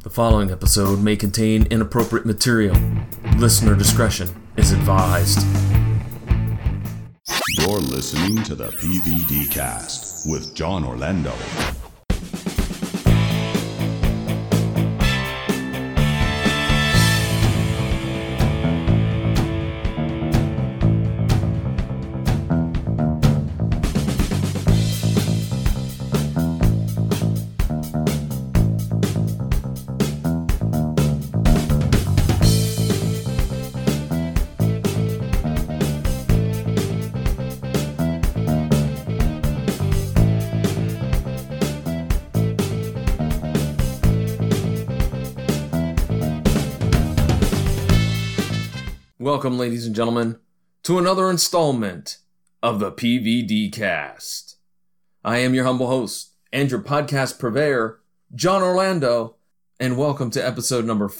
The following episode may contain inappropriate material. Listener discretion is advised. You're listening to the PVD Cast with John Orlando. Welcome, ladies and gentlemen, to another installment of the PVD Cast. I am your humble host and your podcast purveyor, John Orlando, and welcome to episode number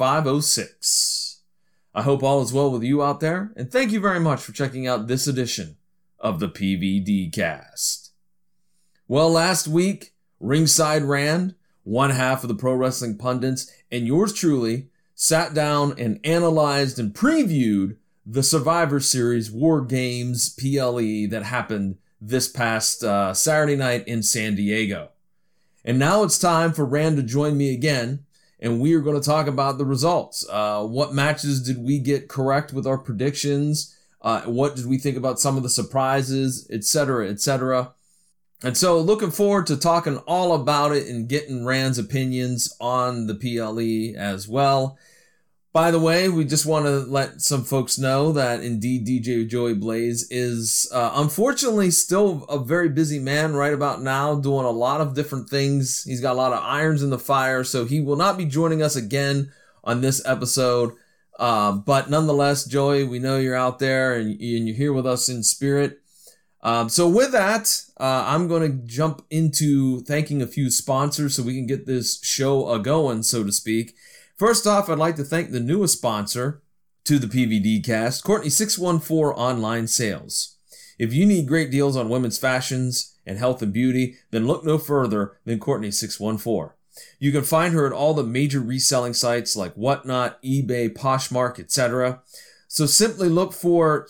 506. I hope all is well with you out there, and thank you very much for checking out this edition of the PVD Cast. Well, last week, Ringside Rand, one half of the Pro Wrestling Pundits, and yours truly, sat down and analyzed and previewed the Survivor Series War Games PLE that happened this past Saturday night in San Diego. And now it's time for Rand to join me again, and we are going to talk about the results. What matches did we get correct with our predictions? What did we think about some of the surprises, etc., etc.? And so looking forward to talking all about it and getting Rand's opinions on the PLE as well. By the way, we just want to let some folks know that indeed DJ Joey Blaze is unfortunately still a very busy man right about now, doing a lot of different things. He's got a lot of irons in the fire, so he will not be joining us again on this episode. But nonetheless, Joey, we know you're out there and you're here with us in spirit. So with that, I'm going to jump into thanking a few sponsors so we can get this show going, so to speak. First off, I'd like to thank the newest sponsor to the PVD Cast, Courtney 614 Online Sales. If you need great deals on women's fashions and health and beauty, then look no further than Courtney 614. You can find her at all the major reselling sites like Whatnot, eBay, Poshmark, etc. So simply look for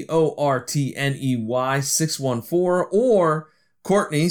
CORTNEY 614 or Courtney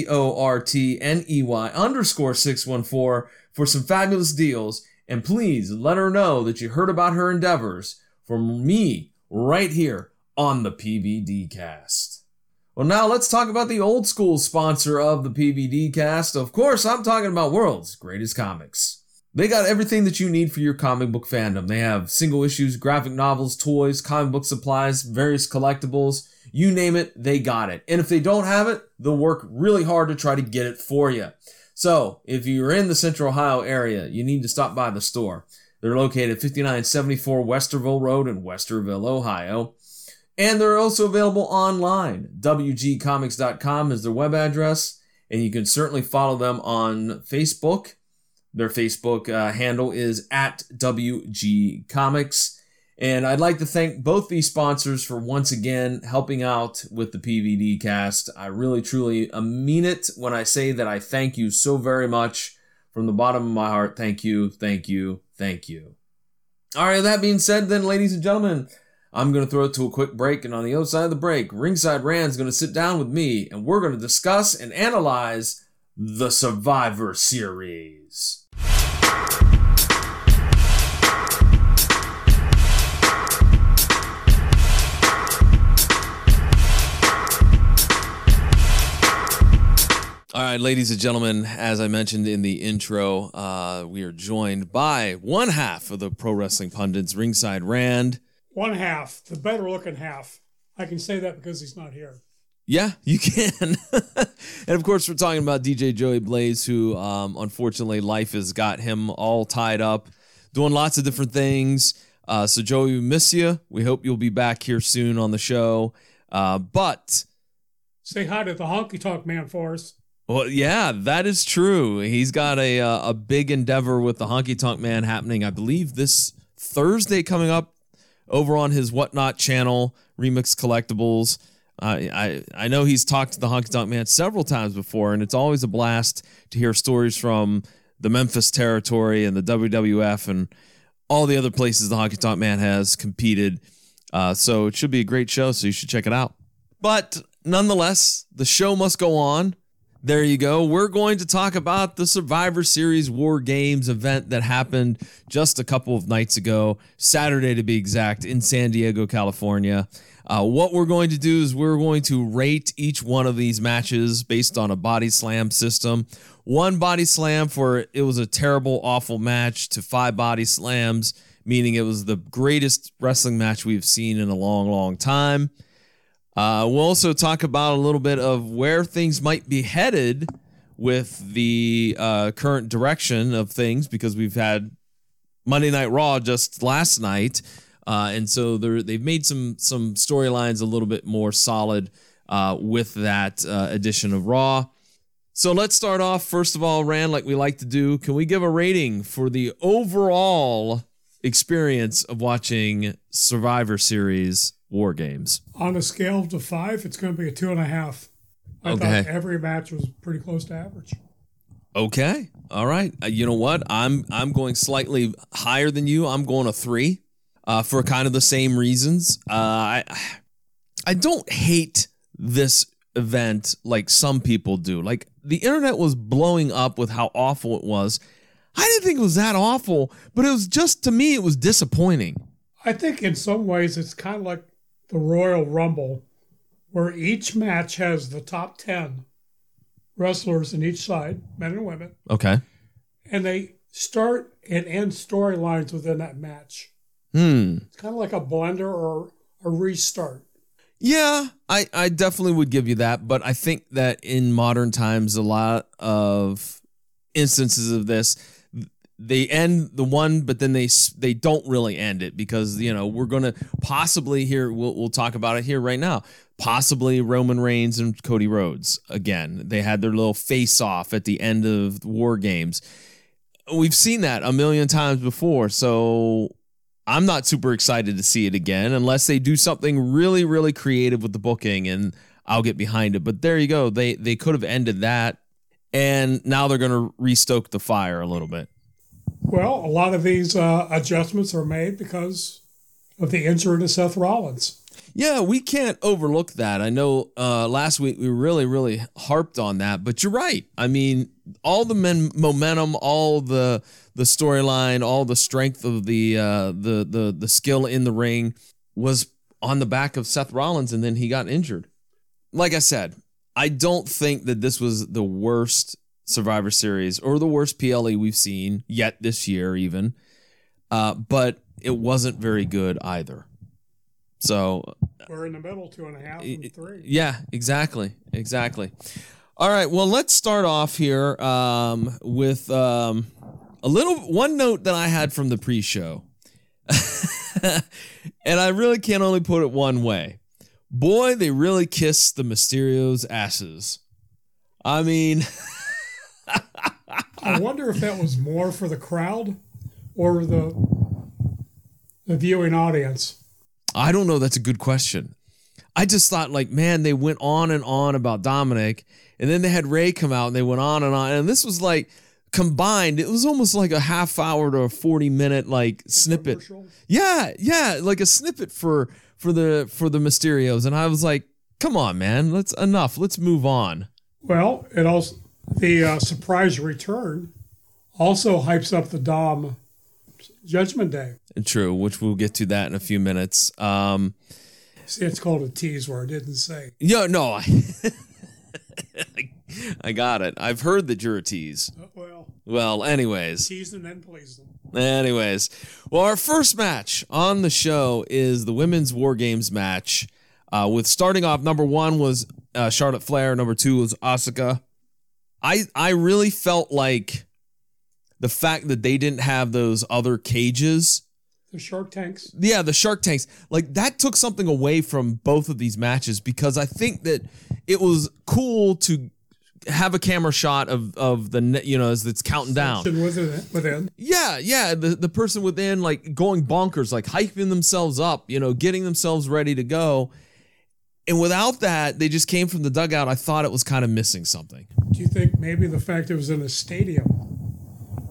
CORTNEY _ 614 for some fabulous deals. And please let her know that you heard about her endeavors from me right here on the PVD Cast. Well, now let's talk about the old school sponsor of the PVD Cast. Of course, I'm talking about World's Greatest Comics. They got everything that you need for your comic book fandom. They have single issues, graphic novels, toys, comic book supplies, various collectibles. You name it, they got it. And if they don't have it, they'll work really hard to try to get it for you. So, if you're in the Central Ohio area, you need to stop by the store. They're located at 5974 Westerville Road in Westerville, Ohio. And they're also available online. WGComics.com is their web address. And you can certainly follow them on Facebook. Their Facebook handle is at WGComics. And I'd like to thank both these sponsors for once again helping out with the PVD Cast. I really, truly mean it when I say that I thank you so very much from the bottom of my heart. Thank you, thank you, thank you. All right, that being said, then, ladies and gentlemen, I'm going to throw it to a quick break. And on the other side of the break, Ringside Rand's going to sit down with me and we're going to discuss and analyze the Survivor Series. All right, ladies and gentlemen, as I mentioned in the intro, we are joined by one half of the Pro Wrestling Pundits, Ringside Rand. One half, the better looking half. I can say that because he's not here. Yeah, you can. And of course, we're talking about DJ Joey Blaze, who unfortunately life has got him all tied up, doing lots of different things. So Joey, we miss you. We hope you'll be back here soon on the show. But say hi to the Honky Tonk Man for us. Well, yeah, that is true. He's got a big endeavor with the Honky Tonk Man happening, I believe, this Thursday coming up over on his Whatnot channel, Remix Collectibles. I know he's talked to the Honky Tonk Man several times before, and it's always a blast to hear stories from the Memphis territory and the WWF and all the other places the Honky Tonk Man has competed. So it should be a great show, so you should check it out. But nonetheless, the show must go on. There you go. We're going to talk about the Survivor Series War Games event that happened just a couple of nights ago, Saturday to be exact, in San Diego, California. What we're going to do is we're going to rate each one of these matches based on a body slam system. 1 body slam for it was a terrible, awful match to 5 body slams, meaning it was the greatest wrestling match we've seen in a long, long time. We'll also talk about a little bit of where things might be headed with the current direction of things, because we've had Monday Night Raw just last night, and so they've made some storylines a little bit more solid with that edition of Raw. So let's start off, first of all, Rand, like we like to do. Can we give a rating for the overall experience of watching Survivor Series War Games? On a scale of 5, it's going to be a 2.5. I thought every match was pretty close to average. Okay. All right. You know what? I'm going slightly higher than you. I'm going a 3 for kind of the same reasons. I don't hate this event like some people do. Like, the internet was blowing up with how awful it was. I didn't think it was that awful, but it was just, to me, it was disappointing. I think in some ways it's kind of like the Royal Rumble, where each match has the top 10 wrestlers in each side, men and women. Okay. And they start and end storylines within that match. It's kind of like a blender or a restart. Yeah, I definitely would give you that, but I think that in modern times, a lot of instances of this, they end the one, but then they don't really end it, because, you know, we're going to possibly here, we'll talk about it here right now, possibly Roman Reigns and Cody Rhodes again. They had their little face-off at the end of the War Games. We've seen that a million times before, so I'm not super excited to see it again unless they do something really, really creative with the booking, and I'll get behind it. But there you go. They could have ended that, and now they're going to restoke the fire a little bit. Well, a lot of these adjustments are made because of the injury to Seth Rollins. Yeah, we can't overlook that. I know last week we really, really harped on that, but you're right. I mean, all the momentum, all the storyline, all the strength of the skill in the ring was on the back of Seth Rollins, and then he got injured. Like I said, I don't think that this was the worst Survivor Series or the worst PLE we've seen yet this year even, but it wasn't very good either. So we're in the middle, 2.5 and 3. Yeah, exactly. All right, well, let's start off here with one note that I had from the pre-show. And I really can only put it one way. Boy, they really kissed the Mysterios' asses. I mean, I wonder if that was more for the crowd or the viewing audience. I don't know. That's a good question. I just thought, like, man, they went on and on about Dominic, and then they had Ray come out, and they went on, and this was like combined. It was almost like a half hour to a 40-minute like snippet. Yeah, like a snippet for the Mysterios, and I was like, come on, man, enough. Let's move on. Well, it also the surprise return also hypes up the Dom Judgment Day. True, which we'll get to that in a few minutes. See, it's called a tease where I didn't say. Yeah, no, I got it. I've heard that you're a tease. Well, anyways. Tease them and please them. Anyways. Well, our first match on the show is the Women's War Games match. With starting off, number 1 was Charlotte Flair. Number 2 was Asuka. I really felt like the fact that they didn't have those other cages. The Shark Tanks? Yeah, the Shark Tanks. Like, that took something away from both of these matches, because I think that it was cool to have a camera shot of the, you know, as it's counting down. Within. Yeah. The person within, like, going bonkers, like hyping themselves up, you know, getting themselves ready to go. And without that, they just came from the dugout. I thought it was kind of missing something. Do you think maybe the fact it was in a stadium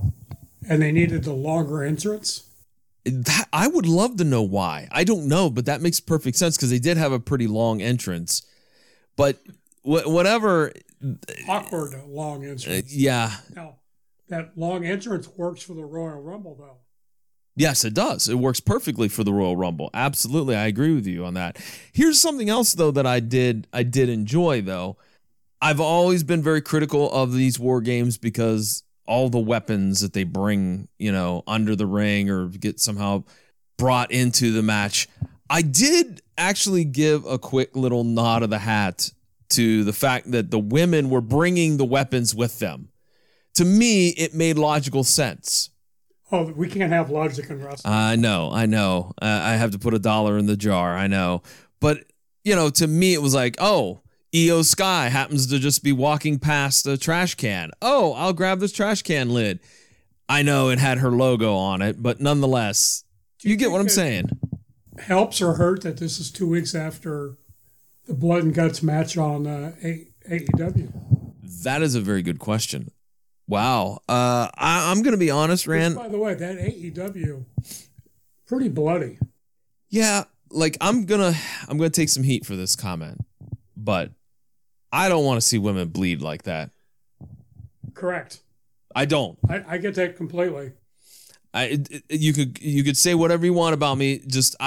and they needed the longer entrance? That, I would love to know why. I don't know, but that makes perfect sense because they did have a pretty long entrance. But whatever. Awkward long entrance. Yeah. Now, that long entrance works for the Royal Rumble, though. Yes, it does. It works perfectly for the Royal Rumble. Absolutely. I agree with you on that. Here's something else, though, that I did enjoy, though. I've always been very critical of these war games because all the weapons that they bring, under the ring or get somehow brought into the match. I did actually give a quick little nod of the hat to the fact that the women were bringing the weapons with them. To me, it made logical sense. Oh, we can't have logic in wrestling. I know. I have to put $1 in the jar. I know. But, to me, it was like, oh, Io Sky happens to just be walking past a trash can. Oh, I'll grab this trash can lid. I know it had her logo on it, but nonetheless, you get what I'm saying. Helps or hurt that this is 2 weeks after the Blood and Guts match on AEW? That is a very good question. Wow. I'm going to be honest, Rand. By the way, that AEW, pretty bloody. Yeah, like I'm gonna take some heat for this comment, but I don't want to see women bleed like that. Correct. I don't. I get that completely. You could say whatever you want about me.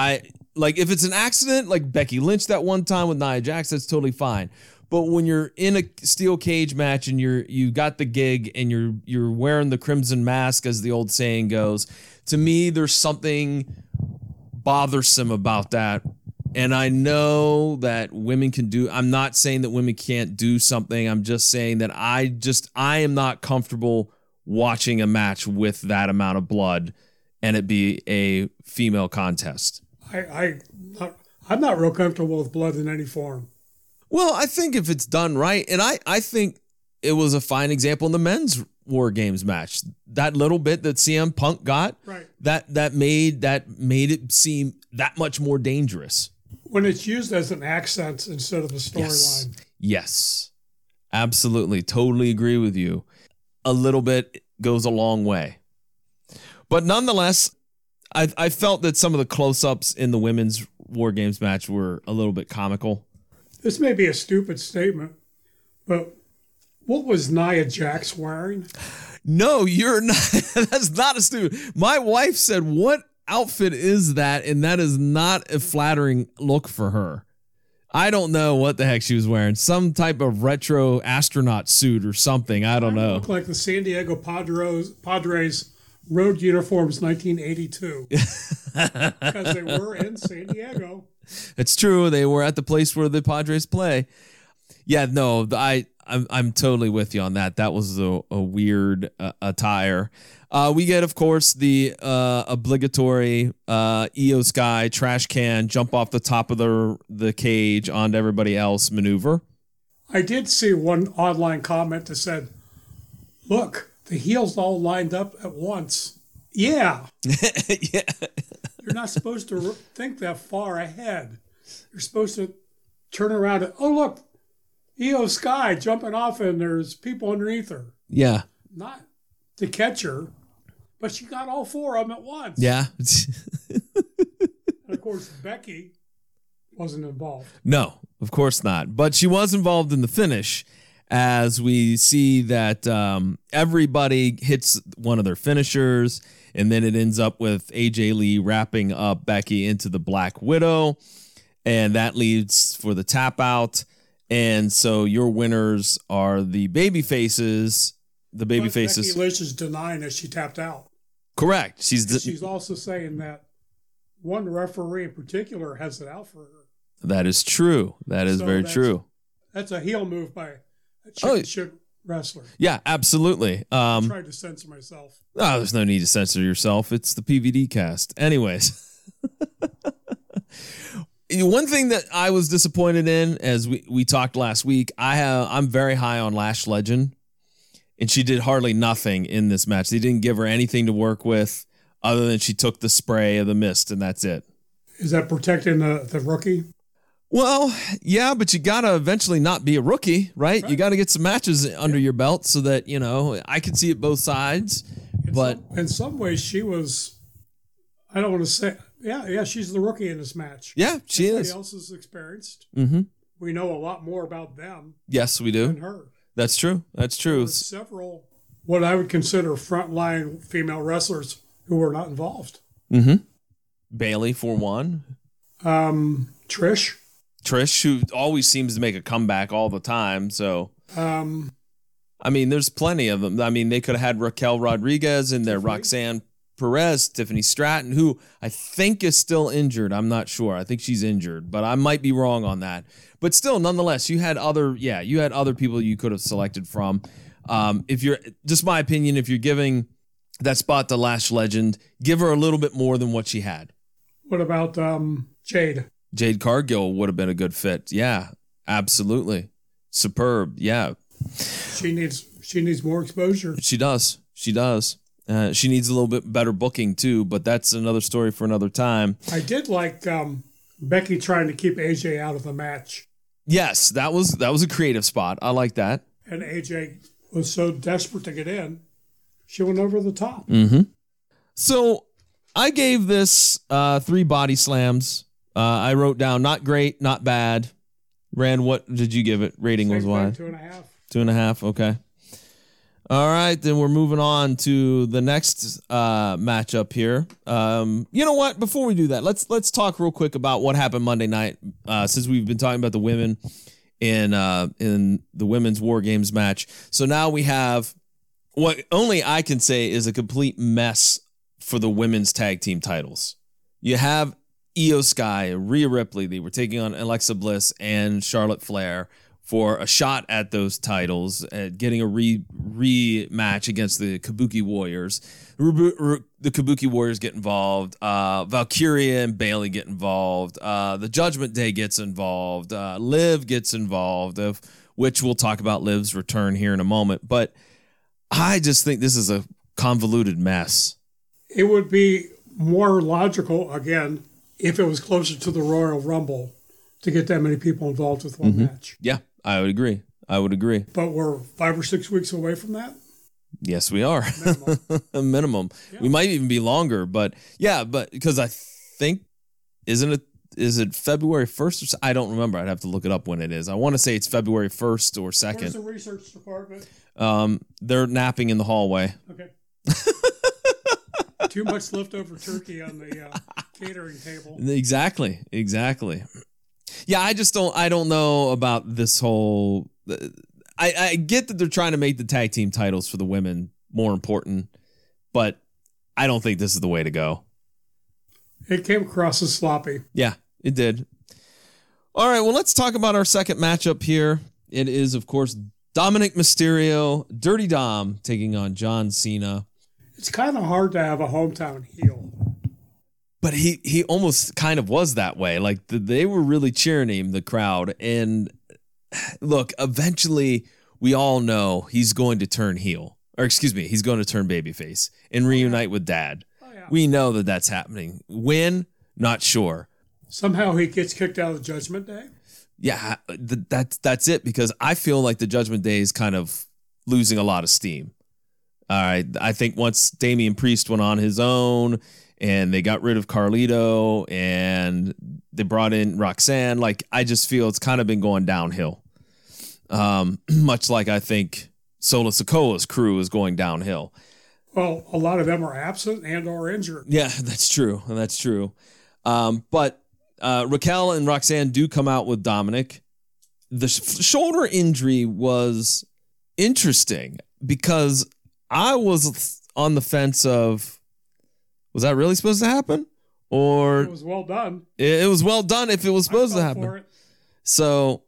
If it's an accident, like Becky Lynch that one time with Nia Jax, that's totally fine. But when you're in a steel cage match and you got the gig and you're wearing the crimson mask, as the old saying goes, to me there's something bothersome about that. And I know that women can do. I'm not saying that women can't do something. I'm just saying that I am not comfortable watching a match with that amount of blood and it be a female contest. I'm not real comfortable with blood in any form. Well, I think if it's done right, and I think it was a fine example in the men's War Games match. That little bit that CM Punk got, right, that made it seem that much more dangerous. When it's used as an accent instead of a storyline. Yes, absolutely. Totally agree with you. A little bit goes a long way. But nonetheless, I felt that some of the close-ups in the women's War Games match were a little bit comical. This may be a stupid statement, but what was Nia Jax wearing? No, you're not. That's not a stupid. My wife said, what outfit is that? And that is not a flattering look for her. I don't know what the heck she was wearing. Some type of retro astronaut suit or something. I don't know. Look like the San Diego Padres road uniforms 1982. Because they were in San Diego. It's true. They were at the place where the Padres play. Yeah, no, I'm totally with you on that. That was a weird attire. We get, of course, the obligatory Io Sky trash can jump off the top of the cage onto everybody else maneuver. I did see one online comment that said, look, the heels all lined up at once. Yeah. Yeah. You're not supposed to think that far ahead. You're supposed to turn around and, oh, look, Io Sky jumping off and there's people underneath her. Yeah. Not to catch her, but she got all four of them at once. Yeah. And of course, Becky wasn't involved. No, of course not. But she was involved in the finish, as we see that everybody hits one of their finishers, and then it ends up with AJ Lee wrapping up Becky into the Black Widow, and that leads for the tap out. And so your winners are the baby faces. The baby faces. Becky Lynch is denying that she tapped out. Correct. She's also saying that one referee in particular has it out for her. That is true. That is very true. That's a heel move by a chicken shit wrestler. Yeah, absolutely. I tried to censor myself. Oh, there's no need to censor yourself. It's the PVD cast. Anyways. One thing that I was disappointed in, as we talked last week, I'm very high on Lash Legend, and she did hardly nothing in this match. They didn't give her anything to work with other than she took the spray of the mist, and that's it. Is that protecting the rookie? Well, yeah, but you got to eventually not be a rookie, right? You got to get some matches under your belt so that, I can see it both sides. It's But in some ways, she was, I don't want to say, she's the rookie in this match. yeah, she Everybody is. else is experienced. Mm-hmm. We know a lot more about them Yes, we than do. her. That's true. That's true. There's several, what I would consider frontline female wrestlers who were not involved. Mm-hmm. Bailey, for one. Trish, who always seems to make a comeback all the time. So, I mean, there's plenty of them. I mean, they could have had Raquel Rodriguez in there, Roxanne Perez, Tiffany Stratton, who I think is still injured. I'm not sure. I think she's injured, but I might be wrong on that. But still, nonetheless, you had other people you could have selected from. If you're, just my opinion, if you're giving that spot to Lash Legend, give her a little bit more than what she had. what about Jade? Jade Cargill would have been a good fit. Yeah, absolutely. Superb. Yeah. She needs more exposure. She does. She needs a little bit better booking too, but that's another story for another time. I did like Becky trying to keep AJ out of the match. Yes, that was a creative spot. I like that. And AJ was so desperate to get in, she went over the top. Mm-hmm. So I gave this 3 body slams. I wrote down not great, not bad. Rand, what did you give it? Rating was wise. 2.5. 2.5. Okay. All right, then we're moving on to the next matchup here. You know what? Before we do that, let's talk real quick about what happened Monday night. Since we've been talking about the women in the women's War Games match, so now we have what only I can say is a complete mess for the women's tag team titles. You have Io Sky, Rhea Ripley. They were taking on Alexa Bliss and Charlotte Flair for a shot at those titles, getting a rematch against the Kabuki Warriors. The Kabuki Warriors get involved. Valkyria and Bayley get involved. The Judgment Day gets involved. Liv gets involved, of which we'll talk about Liv's return here in a moment. But I just think this is a convoluted mess. It would be more logical, again, if it was closer to the Royal Rumble to get that many people involved with one match. Yeah, I would agree. But we're 5 or 6 weeks away from that? Yes, we are. Minimum. Yeah. We might even be longer, but because I think, is it February 1st or so? I don't remember. I'd have to look it up when it is. I want to say it's February 1st or 2nd. Where's the research department? They're napping in the hallway. Okay. Too much leftover turkey on the catering table. Exactly. Yeah, I don't know about this whole. I get that they're trying to make the tag team titles for the women more important, but I don't think this is the way to go. It came across as sloppy. Yeah, it did. All right, well, let's talk about our second matchup here. It is, of course, Dominic Mysterio, Dirty Dom, taking on John Cena. It's kind of hard to have a hometown heel. But he almost kind of was that way. Like, they were really cheering him, the crowd. And look, eventually, we all know he's going to turn heel. Or excuse me, he's going to turn babyface and reunite with Dad. Oh, yeah. We know that that's happening. When? Not sure. Somehow he gets kicked out of the Judgment Day? Yeah, that's it. Because I feel like the Judgment Day is kind of losing a lot of steam. All right, I think once Damian Priest went on his own and they got rid of Carlito and they brought in Roxanne, like, I just feel it's kind of been going downhill. Much like I think Solo Sikoa's crew is going downhill. Well, a lot of them are absent and are injured. Yeah, that's true. But Raquel and Roxanne do come out with Dominic. The shoulder injury was interesting because I was on the fence of, was that really supposed to happen? Or it was well done. It was well done if it was supposed to happen. So,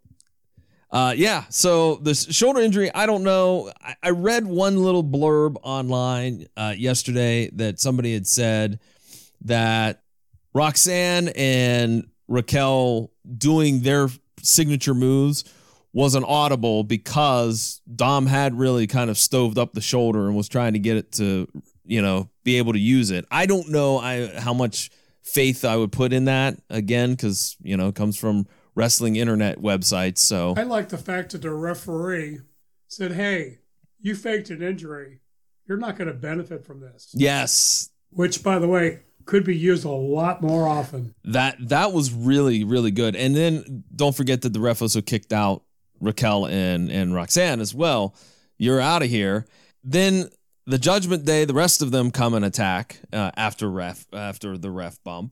so the shoulder injury, I don't know. I read one little blurb online yesterday that somebody had said that Roxanne and Raquel doing their signature moves wasn't audible because Dom had really kind of stoved up the shoulder and was trying to get it to, be able to use it. I don't know how much faith I would put in that, again, because, it comes from wrestling internet websites. So I like the fact that the referee said, hey, you faked an injury. you're not going to benefit from this. Yes. Which, by the way, could be used a lot more often. That was really, really good. And then don't forget that the ref also kicked out Raquel and Roxanne as well. You're out of here. Then the Judgment Day, the rest of them come and attack after the ref bump.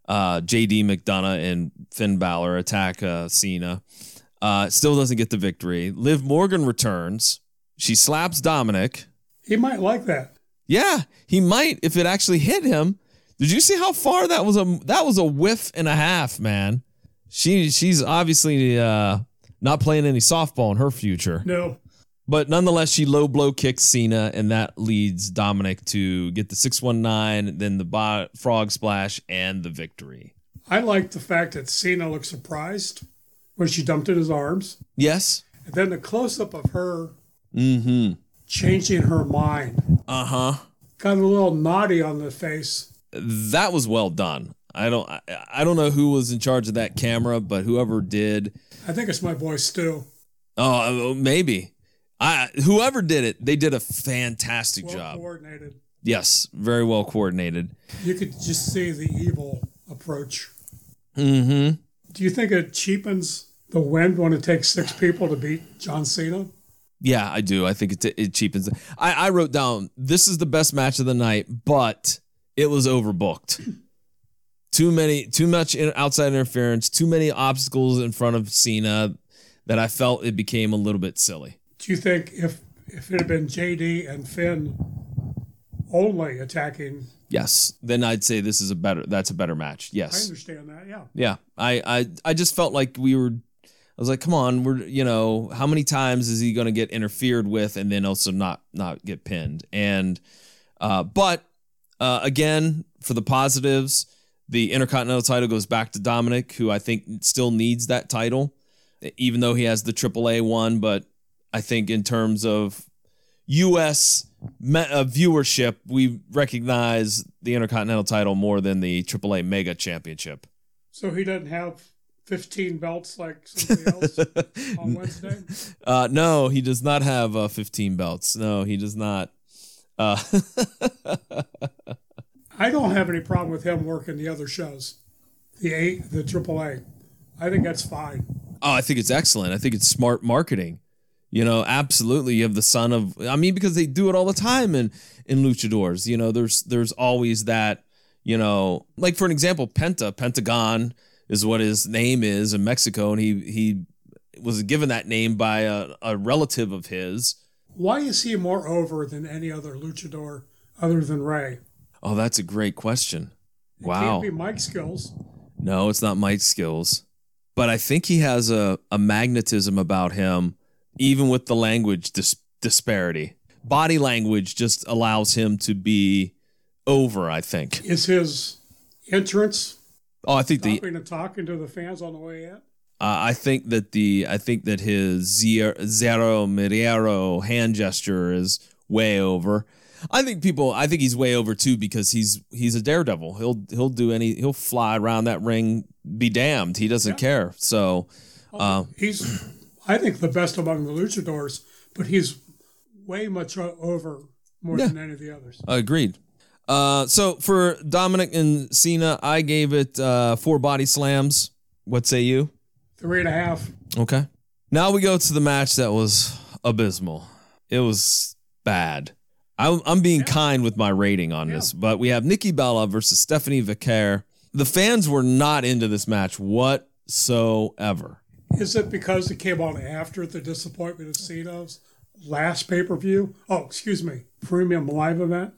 JD McDonough and Finn Balor attack Cena. Still doesn't get the victory. Liv Morgan returns. She slaps Dominic. He might like that. Yeah, he might if it actually hit him. Did you see how far that was? That was a whiff and a half, man. She's obviously not playing any softball in her future. No. But nonetheless, she low blow kicks Cena, and that leads Dominic to get the 619, then the frog splash, and the victory. I like the fact that Cena looked surprised when she dumped in his arms. Yes. And then the close-up of her changing her mind. Uh-huh. Got a little naughty on the face. That was well done. I don't know who was in charge of that camera, but whoever did. I think it's my boy Stu. Oh, maybe. Whoever did it, they did a fantastic job. Coordinated. Yes, very well coordinated. You could just see the evil approach. Mm-hmm. Do you think it cheapens the win when it takes 6 people to beat John Cena? Yeah, I do. I think it cheapens. I wrote down, this is the best match of the night, but it was overbooked. Too much outside interference, too many obstacles in front of Cena that I felt it became a little bit silly. Do you think if it had been JD and Finn only attacking? Yes, then I'd say that's a better match. Yes. I understand that, yeah. Yeah. I just felt like I was like, come on, how many times is he going to get interfered with and then also not get pinned? And but again, for the positives, the Intercontinental title goes back to Dominic, who I think still needs that title, even though he has the AAA one. But I think in terms of U.S. viewership, we recognize the Intercontinental title more than the AAA Mega Championship. So he doesn't have 15 belts like somebody else on Wednesday? No, he does not have 15 belts. No, he does not. I don't have any problem with him working the other shows, the AAA. I think that's fine. Oh, I think it's excellent. I think it's smart marketing. Absolutely. You have the son of, because they do it all the time in luchadors. There's always that, like for an example, Pentagon is what his name is in Mexico, and he was given that name by a relative of his. Why is he more over than any other luchador other than Ray? Oh, that's a great question. Wow. It can't be Mike Skills. No, it's not Mike Skills. But I think he has a magnetism about him, even with the language disparity. Body language just allows him to be over, I think. Is his entrance stopping and talking to the fans on the way in? I think that his Zero Miriero hand gesture is way over. I think he's way over too because he's a daredevil. He'll fly around that ring, be damned. He doesn't care. So he's, I think, the best among the luchadors, but he's way much over more than any of the others. Agreed. So for Dominic and Cena, I gave it 4 body slams. What say you? 3.5. Okay. Now we go to the match that was abysmal. It was bad. I'm being kind with my rating on this, but we have Nikki Bella versus Stephanie Vicaire. The fans were not into this match whatsoever. Is it because it came on after the disappointment of Cena's last pay-per-view? Oh, excuse me, premium live event?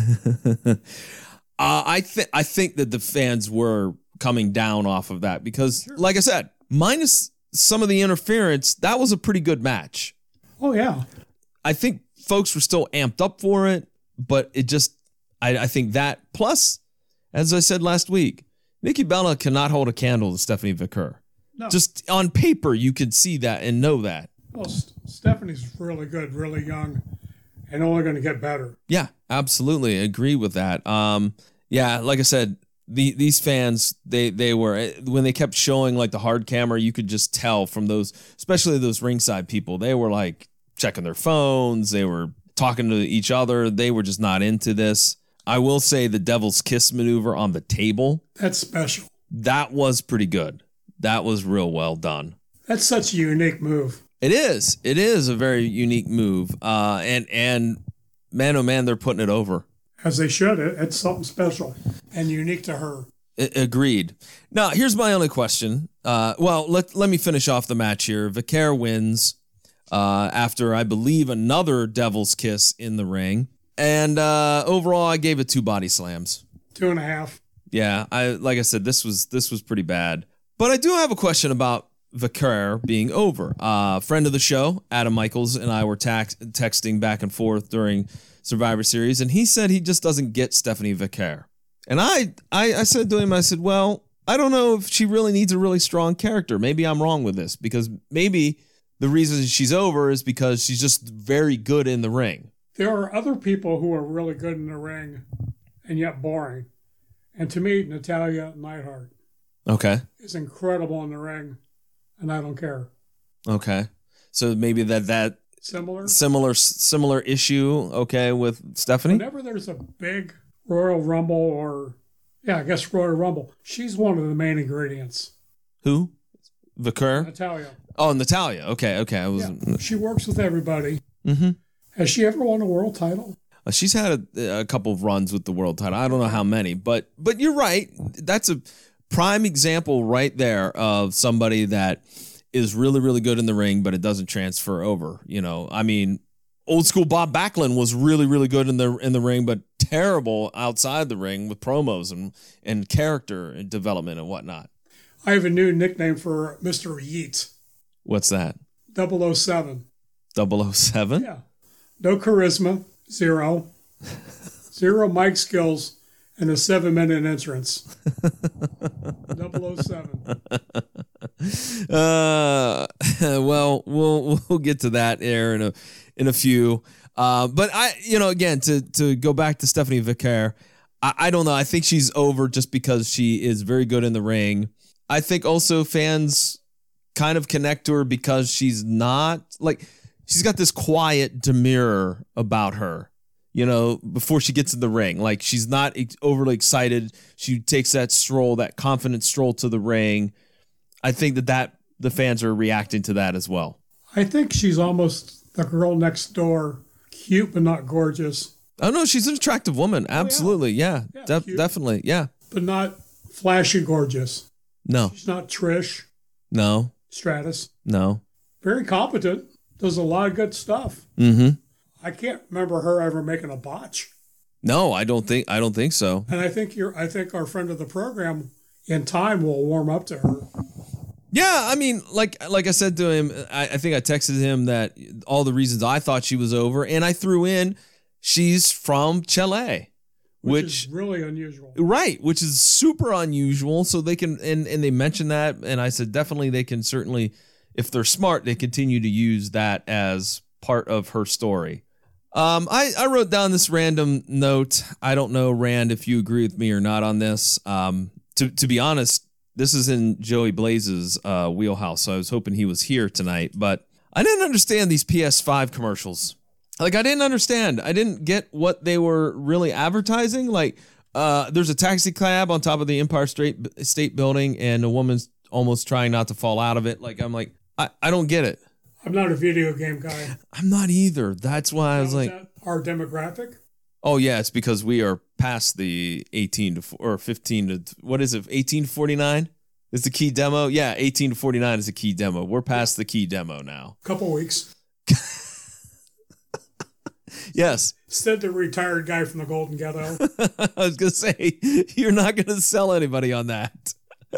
I think that the fans were coming down off of that because, like I said, minus some of the interference, that was a pretty good match. Oh, yeah. I think folks were still amped up for it, but it just, I think that, plus, as I said last week, Nikki Bella cannot hold a candle to Stephanie Vicaire. No. Just on paper, you could see that and know that. Well, Stephanie's really good, really young, and only going to get better. Yeah, absolutely. Agree with that. Like I said, these fans, they were, when they kept showing like the hard camera, you could just tell from those, especially those ringside people, they were like checking their phones. They were talking to each other. They were just not into this. I will say the Devil's Kiss maneuver on the table. That's special. That was pretty good. That was real well done. That's such a unique move. It is. It is a very unique move. And man, oh man, they're putting it over. As they should. It's something special and unique to her. Agreed. Now, here's my only question. Let me finish off the match here. Vicaire wins after, I believe, another Devil's Kiss in the ring. And overall, I gave it 2 body slams. 2.5. Yeah, like I said, this was pretty bad. But I do have a question about Vicaire being over. Friend of the show, Adam Michaels, and I were texting back and forth during Survivor Series, and he said he just doesn't get Stephanie Vicaire. And I said to him, I said, well, I don't know if she really needs a really strong character. Maybe I'm wrong with this, because maybe the reason she's over is because she's just very good in the ring. There are other people who are really good in the ring and yet boring. And to me, Natalya Neidhart is incredible in the ring, and I don't care. Okay. So maybe that similar issue, okay, with Stephanie? Whenever there's a big Royal Rumble or, I guess Royal Rumble, she's one of the main ingredients. Who? Vicaire? Natalya. Oh, Natalya. Okay. She works with everybody. Mm-hmm. Has she ever won a world title? She's had a couple of runs with the world title. I don't know how many, but you're right. That's a prime example right there of somebody that is really, really good in the ring, but it doesn't transfer over. You know, I mean, old school Bob Backlund was really, really good in the ring, but terrible outside the ring with promos and character development and whatnot. I have a new nickname for Mr. Yeats. What's that? 007. 007? Yeah. No charisma, 0. 0 mic skills, and a 7-minute entrance. 007. Well, we'll get to that there in a few. But again, to go back to Stephanie Vicaire, I don't know. I think she's over just because she is very good in the ring. I think also fans kind of connect to her because she's not she's got this quiet demure about her, before she gets in the ring. Like, she's not overly excited. She takes that confident stroll to the ring. I think that the fans are reacting to that as well. I think she's almost the girl next door, cute but not gorgeous. Oh, no, she's an attractive woman. Absolutely. Yeah, definitely. Yeah. But not flashy gorgeous. No. She's not Trish. No. Stratus. No. Very competent. Does a lot of good stuff. Mm-hmm. I can't remember her ever making a botch. No, I don't think so. And I think our friend of the program in time will warm up to her. Yeah, I mean, like I said to him, I think I texted him that all the reasons I thought she was over, and I threw in she's from Chile. Which is really unusual. Right, which is super unusual. So they can, and they mentioned that, and I said definitely they can certainly, if they're smart, they continue to use that as part of her story. I wrote down this random note. I don't know, Rand, if you agree with me or not on this. To be honest, this is in Joey Blaze's wheelhouse, so I was hoping he was here tonight. But I didn't understand these PS5 commercials. I didn't understand. I didn't get what they were really advertising. There's a taxi cab on top of the Empire State Building, and a woman's almost trying not to fall out of it. I don't get it. I'm not a video game guy. I'm not either. That's why I was like... Our demographic? Oh, yeah, it's because we are past the 18 to... Or 15 to... What is it? 18 to 49 is the key demo? Yeah, 18 to 49 is the key demo. We're past the key demo now. Couple weeks. Yes. Said the retired guy from the Golden Ghetto. I was going to say, you're not going to sell anybody on that.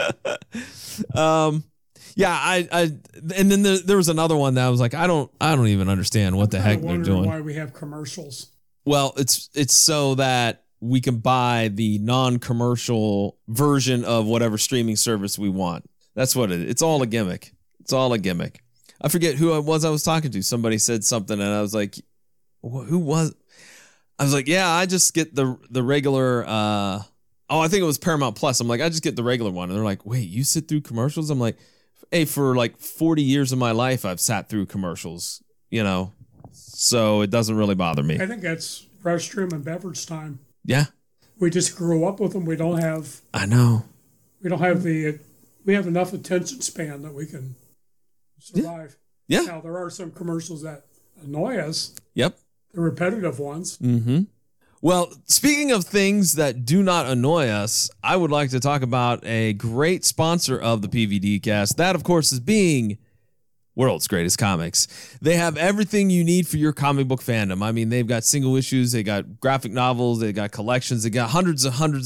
Yeah, and then there was another one that I was like, I don't even understand what the heck they're doing. Why we have commercials? Well, it's so that we can buy the non-commercial version of whatever streaming service we want. That's what it is. It's all a gimmick. It's all a gimmick. I forget who I was talking to. Somebody said something, and I was like, who was? I was like, yeah, I just get the regular. I think it was Paramount Plus. I'm like, I just get the regular one, and they're like, wait, you sit through commercials? I'm like, hey, for 40 years of my life, I've sat through commercials. so it doesn't really bother me. I think that's restroom and beverage time. Yeah. We just grew up with them. We don't have... I know. We don't have we have enough attention span that we can survive. Yeah. Now, there are some commercials that annoy us. Yep. The repetitive ones. Mm-hmm. Well, speaking of things that do not annoy us, I would like to talk about a great sponsor of the PVD cast. That, of course, is being World's Greatest Comics. They have everything you need for your comic book fandom. I mean, they've got single issues, they got graphic novels, they got collections, they got hundreds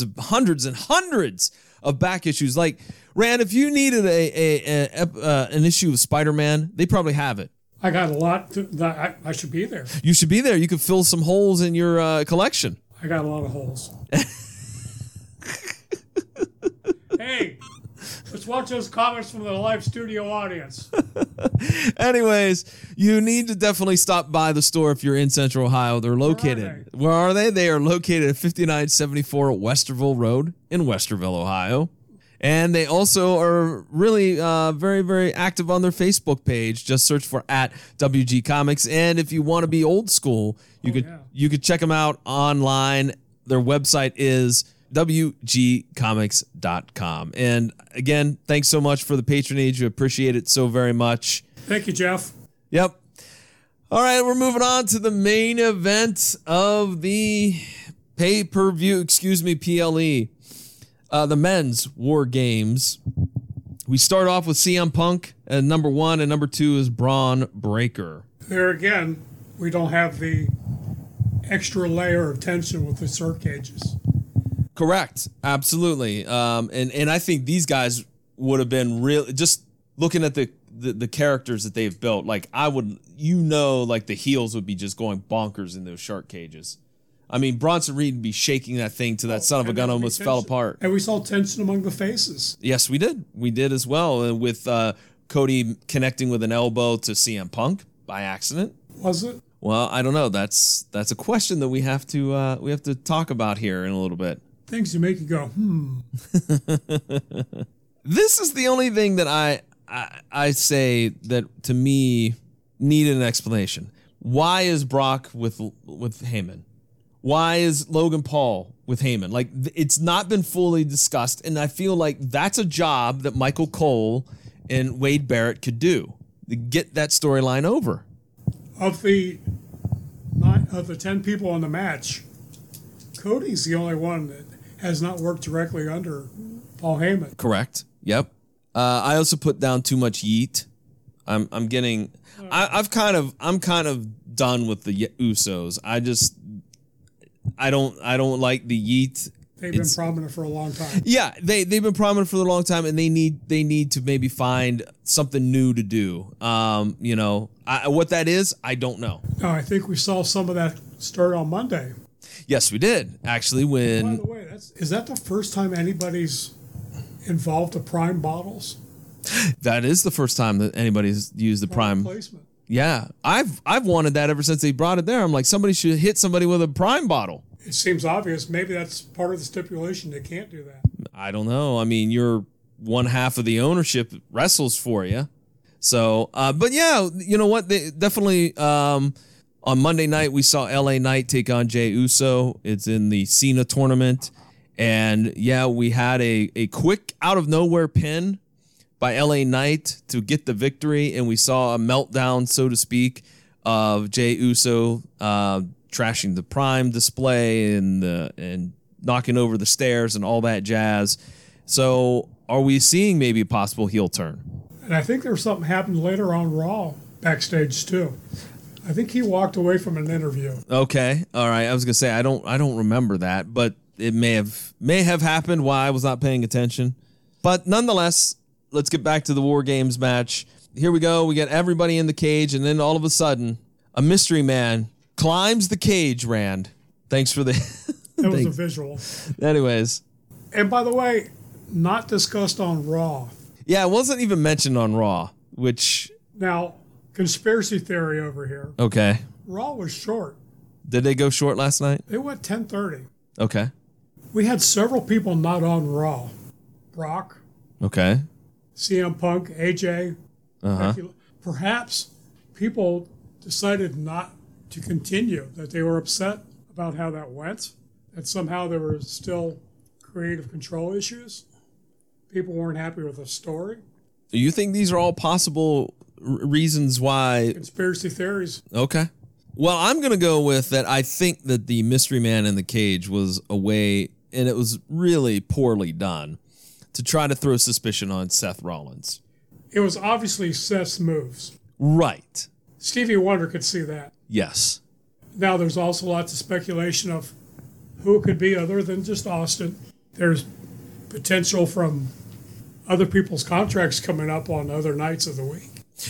of back issues. Like, Rand, if you needed an issue of Spider-Man, they probably have it. I got a lot. I should be there. You should be there. You could fill some holes in your collection. I got a lot of holes. Hey, let's watch those comments from the live studio audience. Anyways, you need to definitely stop by the store if you're in Central Ohio. They're located. Where are they? They are located at 5974 Westerville Road in Westerville, Ohio. And they also are really very, very active on their Facebook page. Just search for @WG Comics. And if you want to be old school, you could check them out online. Their website is WGComics.com. And again, thanks so much for the patronage. We appreciate it so very much. Thank you, Jeff. Yep. All right, we're moving on to the main event of the pay-per-view, PLE. The men's War Games. We start off with CM Punk at number 1, and number 2 is Braun Breaker. There again, we don't have the extra layer of tension with the Cert cages. Correct. Absolutely. And I think these guys would have been real. Just looking at the characters that they've built, like like the heels would be just going bonkers in those shark cages. I mean, Bronson Reed would be shaking that thing to that son of a gun almost fell apart. And we saw tension among the faces. Yes, we did. We did as well, with Cody connecting with an elbow to CM Punk by accident. Was it? Well, I don't know. That's a question that we have to talk about here in a little bit. Things to make you go, This is the only thing that I say that to me needed an explanation. Why is Brock with Heyman? Why is Logan Paul with Heyman? Like, it's not been fully discussed, and I feel like that's a job that Michael Cole and Wade Barrett could do to get that storyline over. Of the 10 people on the match, Cody's the only one that has not worked directly under Paul Heyman. Correct. Yep. I also put down too much yeet. I'm kind of done with the Usos. I don't like the yeet. They've been prominent for a long time. Yeah, they've been prominent for a long time, and they need to maybe find something new to do. What that is, I don't know. No, I think we saw some of that start on Monday. Yes, we did actually. By the way, is that the first time anybody's involved the Prime bottles? That is the first time that anybody's used the Prime placement. Yeah, I've wanted that ever since they brought it there. I'm like, somebody should hit somebody with a Prime bottle. It seems obvious. Maybe that's part of the stipulation. They can't do that. I don't know. I mean, you're one half of the ownership wrestles for you. So, but yeah, you know what? They definitely, on Monday night, we saw LA Knight take on Jey Uso. It's in the Cena tournament. And yeah, we had a quick out of nowhere pin by LA Knight to get the victory. And we saw a meltdown, so to speak, of Jey Uso, trashing the Prime display and knocking over the stairs and all that jazz. So are we seeing maybe a possible heel turn? And I think there's something happened later on Raw backstage too. I think he walked away from an interview. Okay. All right. I was going to say, I don't remember that, but it may have happened while I was not paying attention. But nonetheless, let's get back to the War Games match. Here we go. We got everybody in the cage, and then all of a sudden, a mystery man climbs the cage, Rand. Thanks for the... That was a visual. Anyways. And by the way, not discussed on Raw. Yeah, it wasn't even mentioned on Raw, which... Now, conspiracy theory over here. Okay. Raw was short. Did they go short last night? They went 10:30. Okay. We had several people not on Raw. Brock. Okay. CM Punk, AJ. Uh-huh. Perhaps people decided not to continue, that they were upset about how that went, that somehow there were still creative control issues. People weren't happy with the story. Do you think these are all possible reasons why? Conspiracy theories. Okay. Well, I'm going to go with that. I think that the Mystery Man in the Cage was a way, and it was really poorly done, to try to throw suspicion on Seth Rollins. It was obviously Seth's moves. Right. Stevie Wonder could see that. Yes. Now, there's also lots of speculation of who it could be other than just Austin. There's potential from other people's contracts coming up on other nights of the week.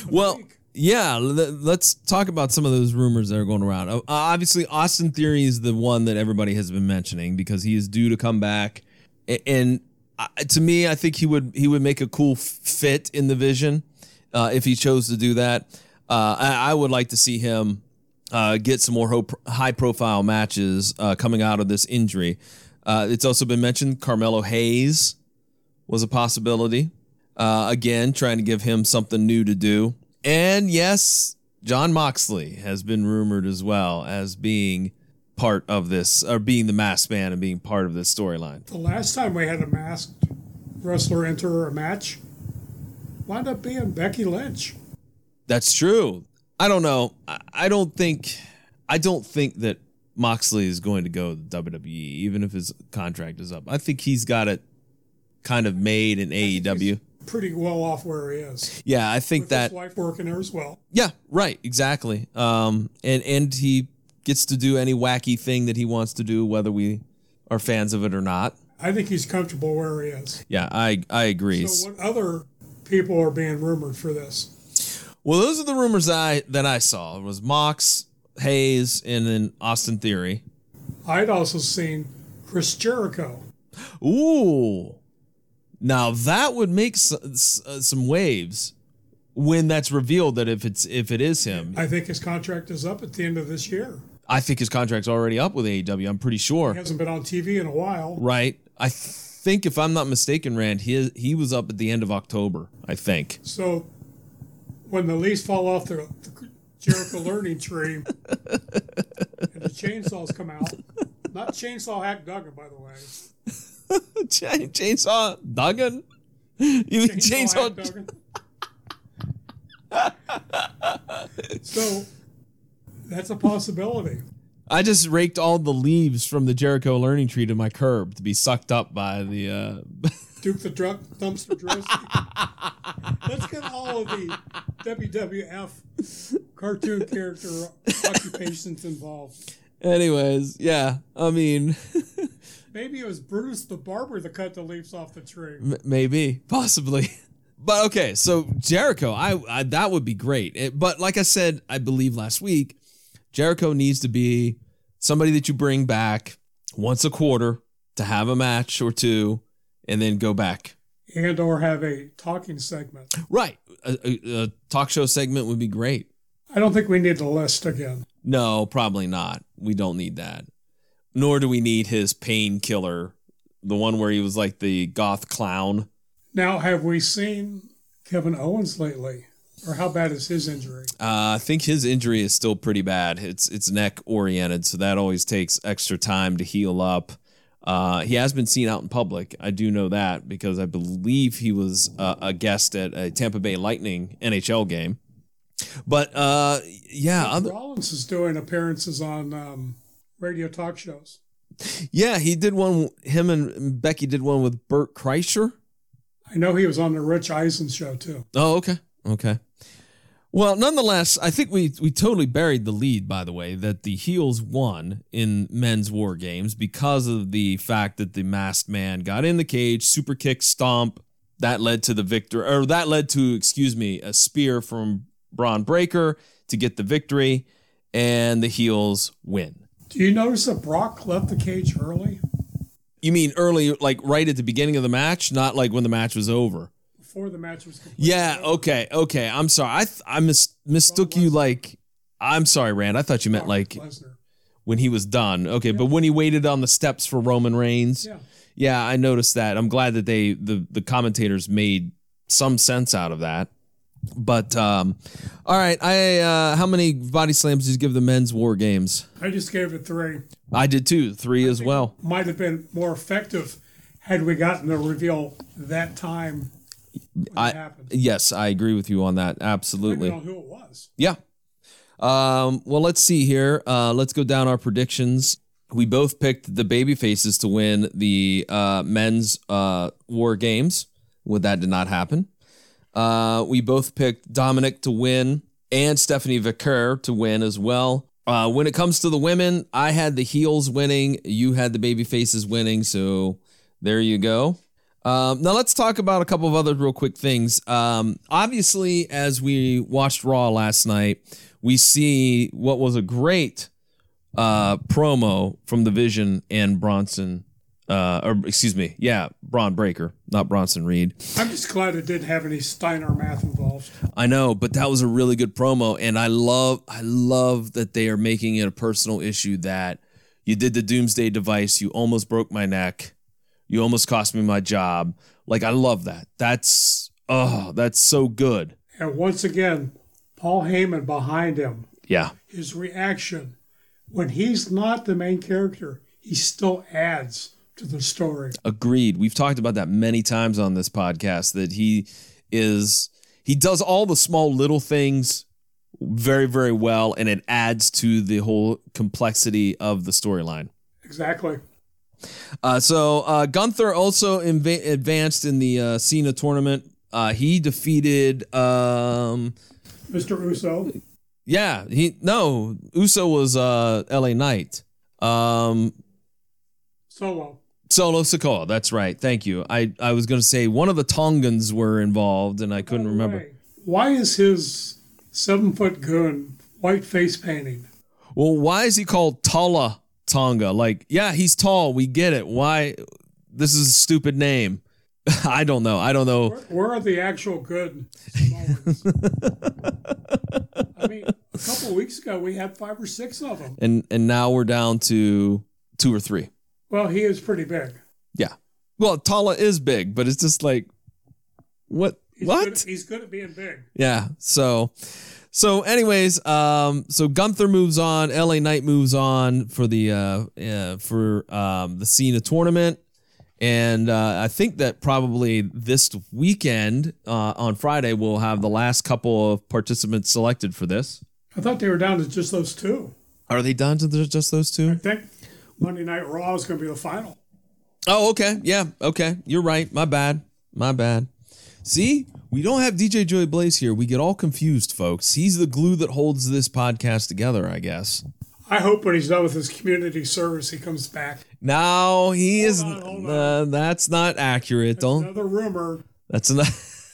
Yeah, let's talk about some of those rumors that are going around. Obviously, Austin Theory is the one that everybody has been mentioning because he is due to come back. And to me, I think he would make a cool fit in the Vision if he chose to do that. I would like to see him get some more high-profile matches coming out of this injury. It's also been mentioned Carmelo Hayes was a possibility. Again, trying to give him something new to do. And yes, Jon Moxley has been rumored as well as being part of this, or being the masked man and being part of this storyline. The last time we had a masked wrestler enter a match wound up being Becky Lynch. That's true. I don't know. I don't think that Moxley is going to go to WWE, even if his contract is up. I think he's got it kind of made in AEW. Pretty well off where he is. Yeah, I think with that his wife working there as well. Yeah, right, exactly. And he gets to do any wacky thing that he wants to do, whether we are fans of it or not. I think he's comfortable where he is. Yeah, I agree. So what other people are being rumored for this? Well, those are the rumors that I saw. It was Mox, Hayes, and then Austin Theory. I'd also seen Chris Jericho. Ooh. Now that would make some waves when that's revealed that if it is him. I think his contract is up at the end of this year. I think his contract's already up with AEW. I'm pretty sure. He hasn't been on TV in a while. Right. I think, if I'm not mistaken, Rand, he was up at the end of October, I think. So when the leaves fall off the Jericho learning tree and the chainsaws come out, not Chainsaw Hack Duggan, by the way. Chainsaw Duggan? You mean Chainsaw Duggan? So that's a possibility. I just raked all the leaves from the Jericho learning tree to my curb to be sucked up by the Duke the Dumpster Drosky. Let's get all of the WWF cartoon character occupations involved. Anyways, yeah, I mean... Maybe it was Brutus the Barber that cut the leaves off the tree. Maybe, possibly. But okay, so Jericho, I that would be great. But like I said, I believe last week, Jericho needs to be somebody that you bring back once a quarter to have a match or two and then go back. And or have a talking segment. Right. A talk show segment would be great. I don't think we need the list again. No, probably not. We don't need that. Nor do we need his painkiller, the one where he was like the goth clown. Now, have we seen Kevin Owens lately? Or how bad is his injury? I think his injury is still pretty bad. It's neck oriented, so that always takes extra time to heal up. He has been seen out in public. I do know that because I believe he was a guest at a Tampa Bay Lightning NHL game. But yeah, Rollins is doing appearances on radio talk shows. Yeah, he did one. Him and Becky did one with Bert Kreischer. I know he was on the Rich Eisen show too. Oh, okay. Well, nonetheless, I think we totally buried the lead, by the way, that the heels won in men's war games because of the fact that the masked man got in the cage, super kick, stomp. That led to the victory, or that led to, a spear from Braun Breaker to get the victory, and the heels win. Do you notice that Brock left the cage early? You mean early, like right at the beginning of the match, not like when the match was over? Before the match was complete. Yeah, okay. I'm sorry. I mistook you like... I'm sorry, Rand. I thought you meant like Lesnar. When he was done. Okay, yeah. But when he waited on the steps for Roman Reigns. Yeah, I noticed that. I'm glad that the commentators made some sense out of that. But all right, how many body slams did you give the men's War Games? I just gave it 3. I did too, 3 as well. Might have been more effective had we gotten the reveal that time. Yes, I agree with you on that. Absolutely. I don't know who it was. Yeah. Well, let's see here. Let's go down our predictions. We both picked the babyfaces to win the men's War Games. That did not happen. We both picked Dominic to win and Stephanie Vickers to win as well. When it comes to the women, I had the heels winning. You had the babyfaces winning. So there you go. Now let's talk about a couple of other real quick things. Obviously, as we watched Raw last night, we see what was a great promo from The Vision and Bronson. Braun Breaker, not Bronson Reed. I'm just glad it didn't have any Steiner math involved. I know, but that was a really good promo, and I love that they are making it a personal issue that you did the Doomsday Device, you almost broke my neck, you almost cost me my job. Like, I love that. That's so good. And once again, Paul Heyman behind him. Yeah. His reaction, when he's not the main character, he still adds to the story. Agreed. We've talked about that many times on this podcast, that he does all the small little things very, very well, and it adds to the whole complexity of the storyline. Exactly. So Gunther also advanced in the Cena tournament. He defeated Mr. Uso. Yeah, Uso was LA Knight. Solo Sikoa, that's right. Thank you. I was going to say one of the Tongans were involved, and I couldn't remember. Why is his 7-foot goon white face painting? Well, why is he called Tala Tonga? Like, yeah, he's tall. We get it. Why? This is a stupid name. I don't know. Where are the actual good Samoans? I mean, a couple of weeks ago, we had 5 or 6 of them. And now we're down to 2 or 3. Well, he is pretty big. Yeah. Well, Tala is big, but it's just like, what? He's good at being big. Yeah. So anyways, so Gunther moves on. LA Knight moves on for the Cena tournament. And I think that probably this weekend on Friday, we'll have the last couple of participants selected for this. I thought they were down to just those 2. Are they down to just those 2? I think Monday Night Raw is going to be the final. Oh, okay. Yeah, okay. You're right. My bad. See, we don't have DJ Joey Blaze here. We get all confused, folks. He's the glue that holds this podcast together, I guess. I hope when he's done with his community service, he comes back. No, he is. That's not accurate. That's another rumor. That's not.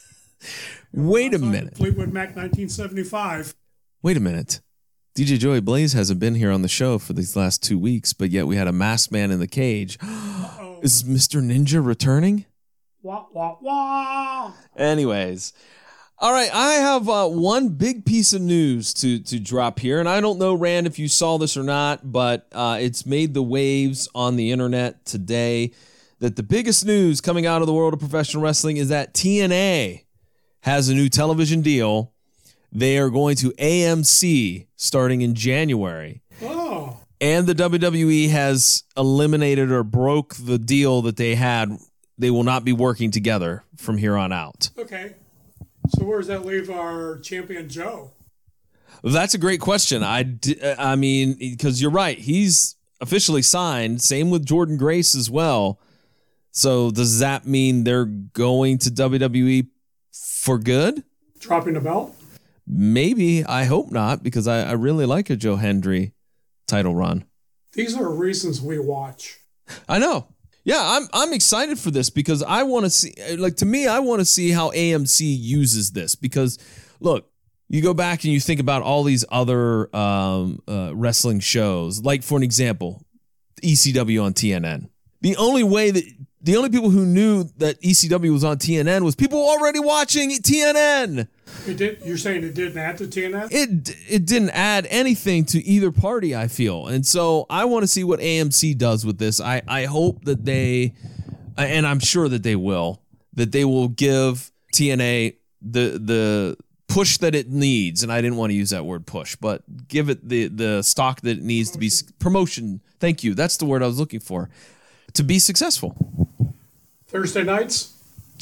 Wait a minute. Fleetwood Mac 1975. Wait a minute. DJ Joey Blaze hasn't been here on the show for these last 2 weeks, but yet we had a masked man in the cage. Is Mr. Ninja returning? Wah, wah, wah. Anyways. All right, I have one big piece of news to drop here, and I don't know, Rand, if you saw this or not, but it's made the waves on the internet today that the biggest news coming out of the world of professional wrestling is that TNA has a new television deal. They are going to AMC starting in January. Oh. And the WWE has eliminated or broke the deal that they had. They will not be working together from here on out. Okay. So where does that leave our champion Joe? That's a great question. I mean, because you're right. He's officially signed. Same with Jordan Grace as well. So does that mean they're going to WWE for good? Dropping the belt? Maybe. I hope not, because I really like a Joe Hendry title run. These are reasons we watch. I know. Yeah, I'm excited for this because I want to see, like, to me, I want to see how AMC uses this because, look, you go back and you think about all these other wrestling shows, like, for an example, ECW on TNN. The only people who knew that ECW was on TNN was people already watching TNN. You're saying it didn't add to TNN? It didn't add anything to either party, I feel. And so I want to see what AMC does with this. I hope that they, and I'm sure that they will give TNA the push that it needs, and I didn't want to use that word push, but give it the stock that it needs to be promotion. Thank you. That's the word I was looking for, to be successful. Thursday nights?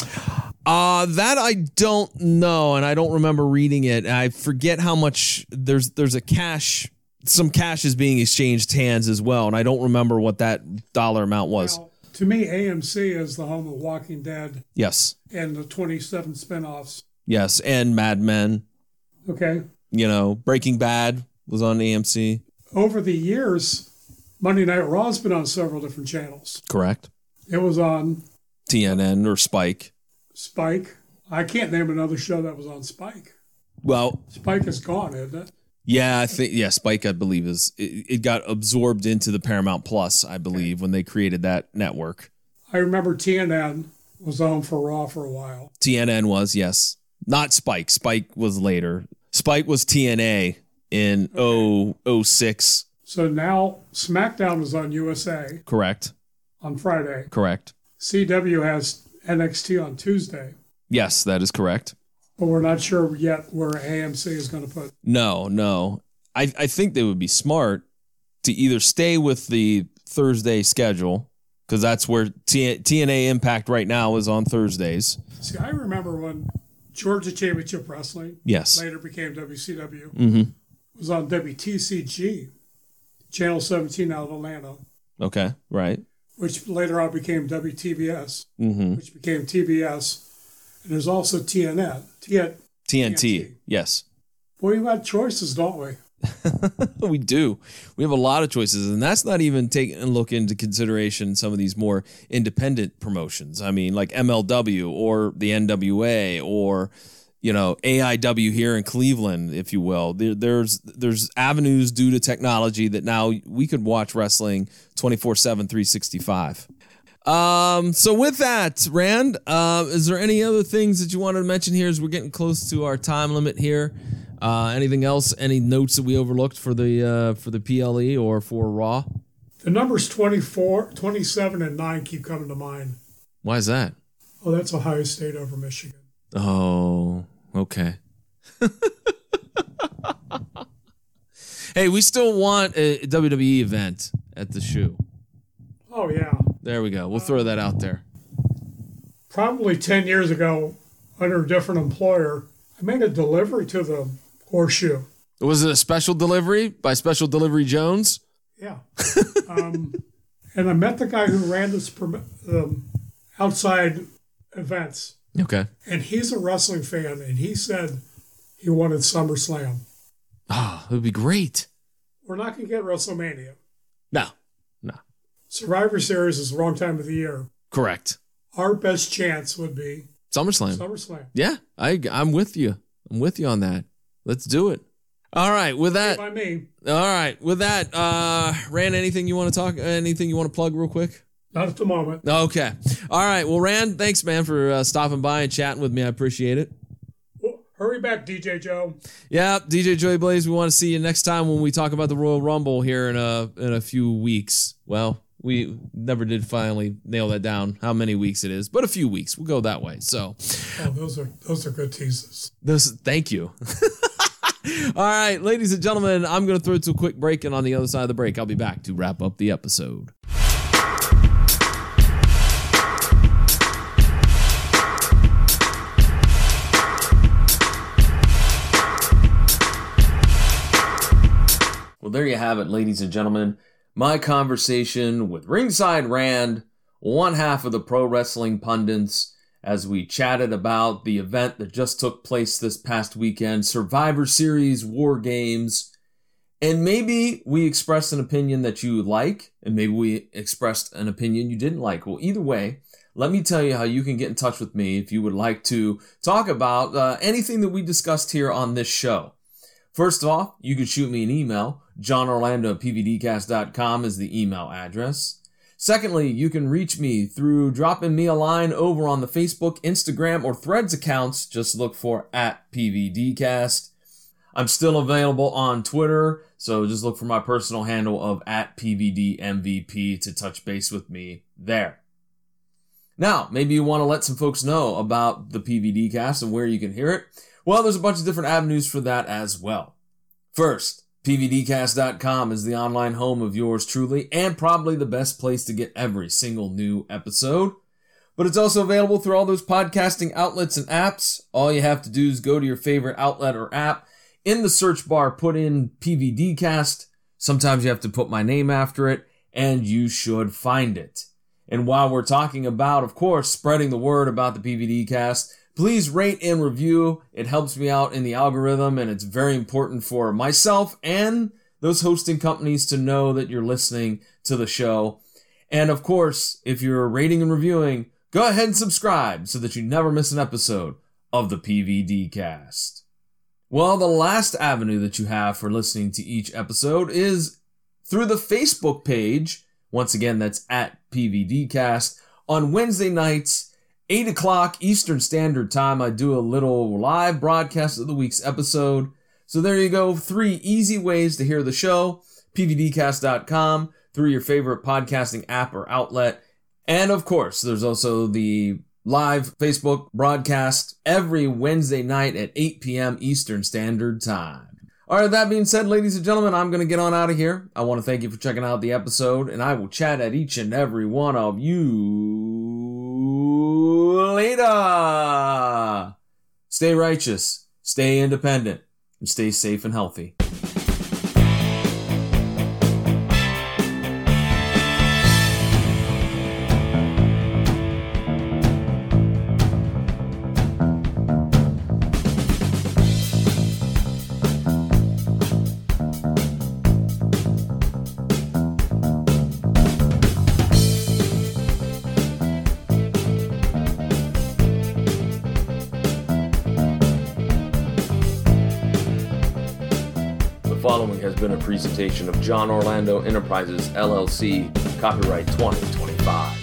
That I don't know, and I don't remember reading it. I forget how much there's some cash is being exchanged hands as well, and I don't remember what that dollar amount was. Well, to me, AMC is the home of Walking Dead. Yes. And the 27 spinoffs. Yes, and Mad Men. Okay. Breaking Bad was on AMC. Over the years, Monday Night Raw's been on several different channels. Correct. It was on TNN or Spike. Spike. I can't name another show that was on Spike. Well, Spike is gone, isn't it? Yeah, Spike, I believe, it got absorbed into the Paramount Plus, I believe, when they created that network. I remember TNN was on for Raw for a while. TNN was, yes. Not Spike. Spike was later. Spike was TNA in 06. So now SmackDown is on USA. Correct. On Friday. Correct. CW has NXT on Tuesday. Yes, that is correct. But we're not sure yet where AMC is going to put. No. I think they would be smart to either stay with the Thursday schedule, because that's where TNA Impact right now is on Thursdays. See, I remember when Georgia Championship Wrestling, later became WCW, was on WTCG, Channel 17 out of Atlanta. Okay, right. Which later on became WTBS, which became TBS. And there's also TNT. Yes. Boy, we've got choices, don't we? We do. We have a lot of choices, and that's not even taking a look into consideration some of these more independent promotions. I mean, like MLW or the NWA or, AIW here in Cleveland, if you will. There's avenues due to technology that now we could watch wrestling 24/7, 365. So with that, Rand, is there any other things that you wanted to mention here as we're getting close to our time limit here? Anything else? Any notes that we overlooked for the PLE or for Raw? The numbers 24, 27, and 9 keep coming to mind. Why is that? Oh, that's Ohio State over Michigan. Oh, okay. Hey, we still want a WWE event at the shoe. Oh, yeah. There we go. We'll throw that out there. Probably 10 years ago, under a different employer, I made a delivery to the Horseshoe. Was it a special delivery by Special Delivery Jones? Yeah. And I met the guy who ran this outside events. Okay. And he's a wrestling fan, and he said he wanted SummerSlam. Oh, it would be great. We're not going to get WrestleMania. No. Survivor Series is the wrong time of the year. Correct. Our best chance would be SummerSlam. Yeah, I'm with you. I'm with you on that. Let's do it. All right, with that. By me. All right, with that, Rand, anything you want to plug real quick? Not at the moment. Okay. All right. Well, Rand, thanks, man, for stopping by and chatting with me. I appreciate it. Well, hurry back, DJ Joe. Yeah, DJ Joey Blaze. We want to see you next time when we talk about the Royal Rumble here in a few weeks. Well, we never did finally nail that down, how many weeks it is, but a few weeks. We'll go that way. So, those are good teases. Thank you. All right, ladies and gentlemen, I'm going to throw it to a quick break, and on the other side of the break, I'll be back to wrap up the episode. Well, there you have it, ladies and gentlemen. My conversation with Ringside Rand, one half of the Pro Wrestling Pundits, as we chatted about the event that just took place this past weekend, Survivor Series War Games, and maybe we expressed an opinion that you like, and maybe we expressed an opinion you didn't like. Well, either way, let me tell you how you can get in touch with me if you would like to talk about anything that we discussed here on this show. First off, you can shoot me an email. JohnOrlando@pvdcast.com is the email address. Secondly, you can reach me through dropping me a line over on the Facebook, Instagram, or Threads accounts. Just look for @PVDcast. I'm still available on Twitter, so just look for my personal handle of @PVDMVP to touch base with me there. Now, maybe you want to let some folks know about the PVDcast and where you can hear it. Well, there's a bunch of different avenues for that as well. First, PVDcast.com is the online home of yours truly and probably the best place to get every single new episode. But it's also available through all those podcasting outlets and apps. All you have to do is go to your favorite outlet or app. In the search bar, put in PVDcast. Sometimes you have to put my name after it, and you should find it. And while we're talking about, of course, spreading the word about the PVDcast, please rate and review. It helps me out in the algorithm, and it's very important for myself and those hosting companies to know that you're listening to the show. And of course, if you're rating and reviewing, go ahead and subscribe so that you never miss an episode of the PVDcast. Well, the last avenue that you have for listening to each episode is through the Facebook page. Once again, that's at PVDcast. On Wednesday nights, 8 o'clock Eastern Standard Time, I do a little live broadcast of the week's episode. So there you go. 3 easy ways to hear the show. PVDcast.com, through your favorite podcasting app or outlet. And of course, there's also the live Facebook broadcast every Wednesday night at 8 p.m. Eastern Standard Time. All right, that being said, ladies and gentlemen, I'm going to get on out of here. I want to thank you for checking out the episode, and I will chat at each and every one of you later. Stay righteous, stay independent, and stay safe and healthy. The following has been a presentation of John Orlando Enterprises, LLC, copyright 2025.